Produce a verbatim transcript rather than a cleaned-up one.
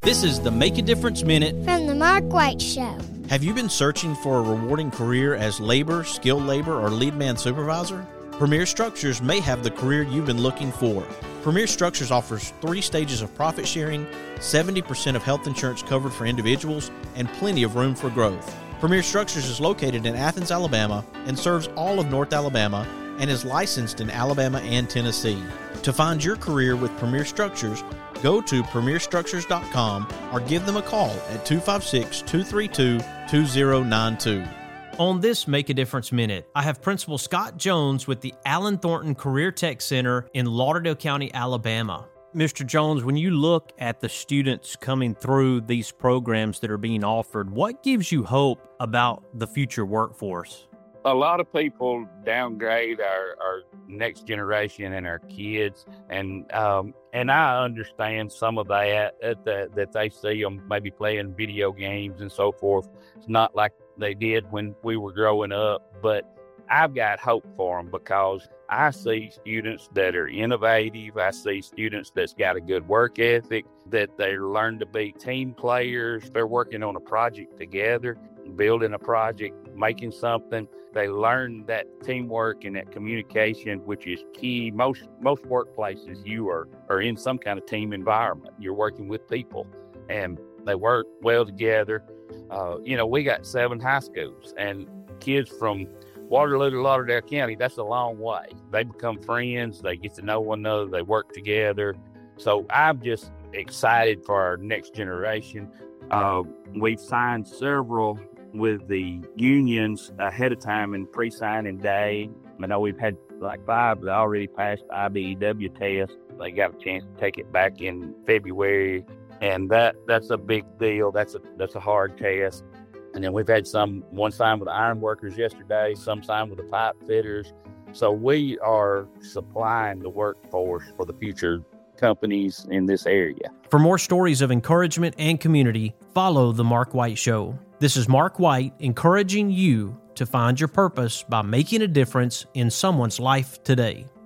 This is the Make a Difference Minute from the Mark White Show. Have you been searching for a rewarding career as labor, skilled labor, or lead man supervisor? Premier Structures may have the career you've been looking for. Premier Structures offers three stages of profit sharing, seventy percent of health insurance covered for individuals, and plenty of room for growth. Premier Structures is located in Athens, Alabama, and serves all of North Alabama, and is licensed in Alabama and Tennessee. To find your career with Premier Structures, go to premier structures dot com or give them a call at two five six, two three two, two zero nine two. On this Make a Difference Minute, I have Principal Scott Jones with the Allen Thornton Career Tech Center in Lauderdale County, Alabama. Mister Jones, when you look at the students coming through these programs that are being offered, what gives you hope about the future workforce? A lot of people downgrade our, our next generation and our kids, and um, and I understand some of that, that that they see them maybe playing video games and so forth. It's not like they did when we were growing up, but I've got hope for them because I see students that are innovative. I see students that's got a good work ethic, that they learn to be team players. They're working on a project together, building a project, making something. They learn that teamwork and that communication, which is key. Most most workplaces, you are, are in some kind of team environment. You're working with people, and they work well together. Uh, you know, we got seven high schools, and kids from Waterloo to Lauderdale County, that's a long way. They become friends. They get to know one another. They work together. So I'm just excited for our next generation. Uh, we've signed several with the unions ahead of time in pre-signing day. I know we've had like five that already passed the I B E W test. They got a chance to take it back in February, and that that's a big deal. That's a that's a hard test. And then we've had some one signed with the iron workers yesterday, some signed with the pipe fitters. So we are supplying the workforce for the future companies in this area. For more stories of encouragement and community, follow The Mark White Show. This is Mark White encouraging you to find your purpose by making a difference in someone's life today.